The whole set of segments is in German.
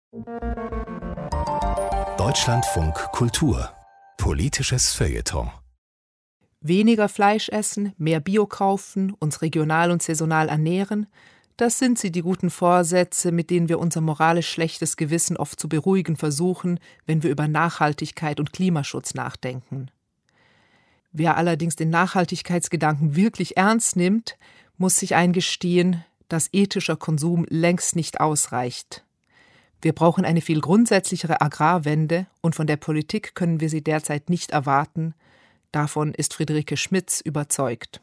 Deutschlandfunk Kultur. Politisches Feuilleton. Weniger Fleisch essen, mehr Bio kaufen, uns regional und saisonal ernähren, das sind die guten Vorsätze, mit denen wir unser moralisch schlechtes Gewissen oft zu beruhigen versuchen, wenn wir über Nachhaltigkeit und Klimaschutz nachdenken. Wer allerdings den Nachhaltigkeitsgedanken wirklich ernst nimmt, muss sich eingestehen, dass ethischer Konsum längst nicht ausreicht. Wir brauchen eine viel grundsätzlichere Agrarwende und von der Politik können wir sie derzeit nicht erwarten. Davon ist Friederike Schmitz überzeugt.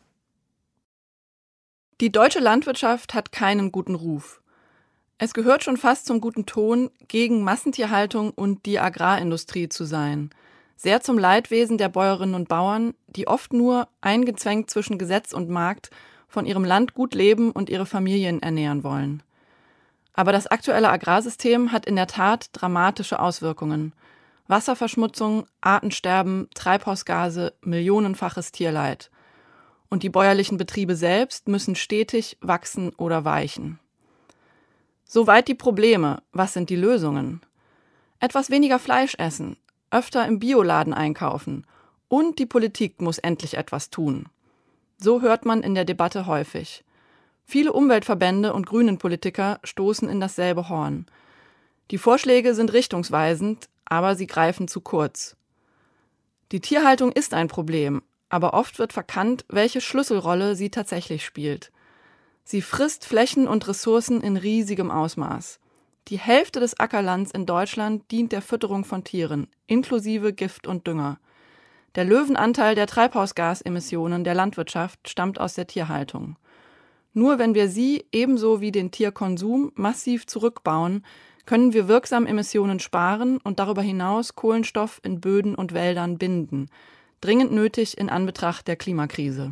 Die deutsche Landwirtschaft hat keinen guten Ruf. Es gehört schon fast zum guten Ton, gegen Massentierhaltung und die Agrarindustrie zu sein. Sehr zum Leidwesen der Bäuerinnen und Bauern, die oft nur, eingezwängt zwischen Gesetz und Markt, von ihrem Land gut leben und ihre Familien ernähren wollen. Aber das aktuelle Agrarsystem hat in der Tat dramatische Auswirkungen. Wasserverschmutzung, Artensterben, Treibhausgase, millionenfaches Tierleid. Und die bäuerlichen Betriebe selbst müssen stetig wachsen oder weichen. Soweit die Probleme. Was sind die Lösungen? Etwas weniger Fleisch essen, öfter im Bioladen einkaufen und die Politik muss endlich etwas tun. So hört man in der Debatte häufig. Viele Umweltverbände und Grünen-Politiker stoßen in dasselbe Horn. Die Vorschläge sind richtungsweisend, aber sie greifen zu kurz. Die Tierhaltung ist ein Problem, aber oft wird verkannt, welche Schlüsselrolle sie tatsächlich spielt. Sie frisst Flächen und Ressourcen in riesigem Ausmaß. Die Hälfte des Ackerlands in Deutschland dient der Fütterung von Tieren, inklusive Gift und Dünger. Der Löwenanteil der Treibhausgasemissionen der Landwirtschaft stammt aus der Tierhaltung. Nur wenn wir sie, ebenso wie den Tierkonsum, massiv zurückbauen, können wir wirksam Emissionen sparen und darüber hinaus Kohlenstoff in Böden und Wäldern binden. Dringend nötig in Anbetracht der Klimakrise.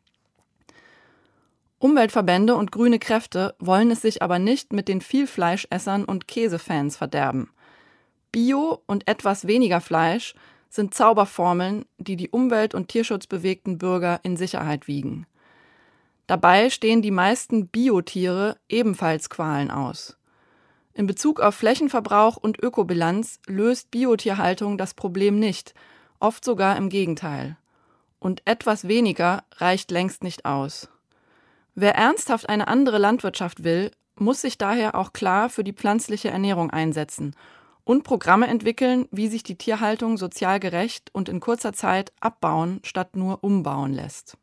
Umweltverbände und grüne Kräfte wollen es sich aber nicht mit den Vielfleischessern und Käsefans verderben. Bio und etwas weniger Fleisch sind Zauberformeln, die die umwelt- und tierschutzbewegten Bürger in Sicherheit wiegen. Dabei stehen die meisten Biotiere ebenfalls Qualen aus. In Bezug auf Flächenverbrauch und Ökobilanz löst Biotierhaltung das Problem nicht, oft sogar im Gegenteil. Und etwas weniger reicht längst nicht aus. Wer ernsthaft eine andere Landwirtschaft will, muss sich daher auch klar für die pflanzliche Ernährung einsetzen und Programme entwickeln, wie sich die Tierhaltung sozial gerecht und in kurzer Zeit abbauen statt nur umbauen lässt.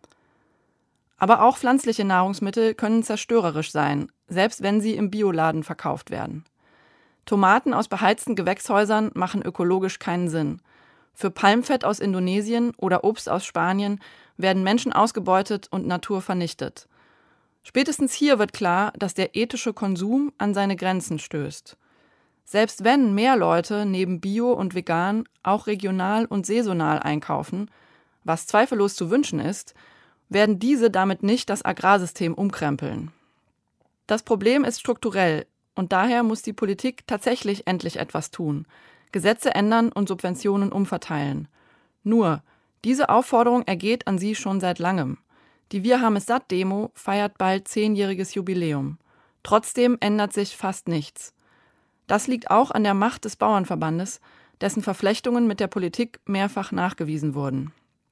Aber auch pflanzliche Nahrungsmittel können zerstörerisch sein, selbst wenn sie im Bioladen verkauft werden. Tomaten aus beheizten Gewächshäusern machen ökologisch keinen Sinn. Für Palmfett aus Indonesien oder Obst aus Spanien werden Menschen ausgebeutet und Natur vernichtet. Spätestens hier wird klar, dass der ethische Konsum an seine Grenzen stößt. Selbst wenn mehr Leute neben Bio und Vegan auch regional und saisonal einkaufen, was zweifellos zu wünschen ist, werden diese damit nicht das Agrarsystem umkrempeln. Das Problem ist strukturell und daher muss die Politik tatsächlich endlich etwas tun, Gesetze ändern und Subventionen umverteilen. Nur, diese Aufforderung ergeht an sie schon seit langem. Die Wir haben es satt Demo feiert bald 10-jähriges Jubiläum. Trotzdem ändert sich fast nichts. Das liegt auch an der Macht des Bauernverbandes, dessen Verflechtungen mit der Politik mehrfach nachgewiesen wurden.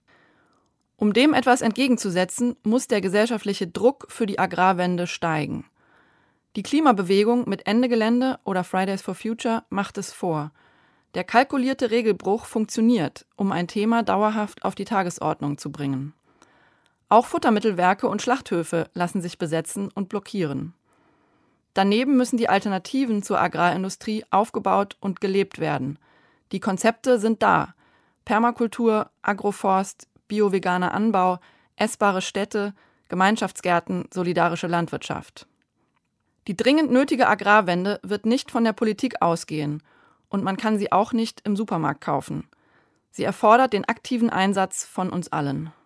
Um dem etwas entgegenzusetzen, muss der gesellschaftliche Druck für die Agrarwende steigen. Die Klimabewegung mit Ende Gelände oder Fridays for Future macht es vor. Der kalkulierte Regelbruch funktioniert, um ein Thema dauerhaft auf die Tagesordnung zu bringen. Auch Futtermittelwerke und Schlachthöfe lassen sich besetzen und blockieren. Daneben müssen die Alternativen zur Agrarindustrie aufgebaut und gelebt werden. Die Konzepte sind da: Permakultur, Agroforst, bio-veganer Anbau, essbare Städte, Gemeinschaftsgärten, solidarische Landwirtschaft. Die dringend nötige Agrarwende wird nicht von der Politik ausgehen und man kann sie auch nicht im Supermarkt kaufen. Sie erfordert den aktiven Einsatz von uns allen.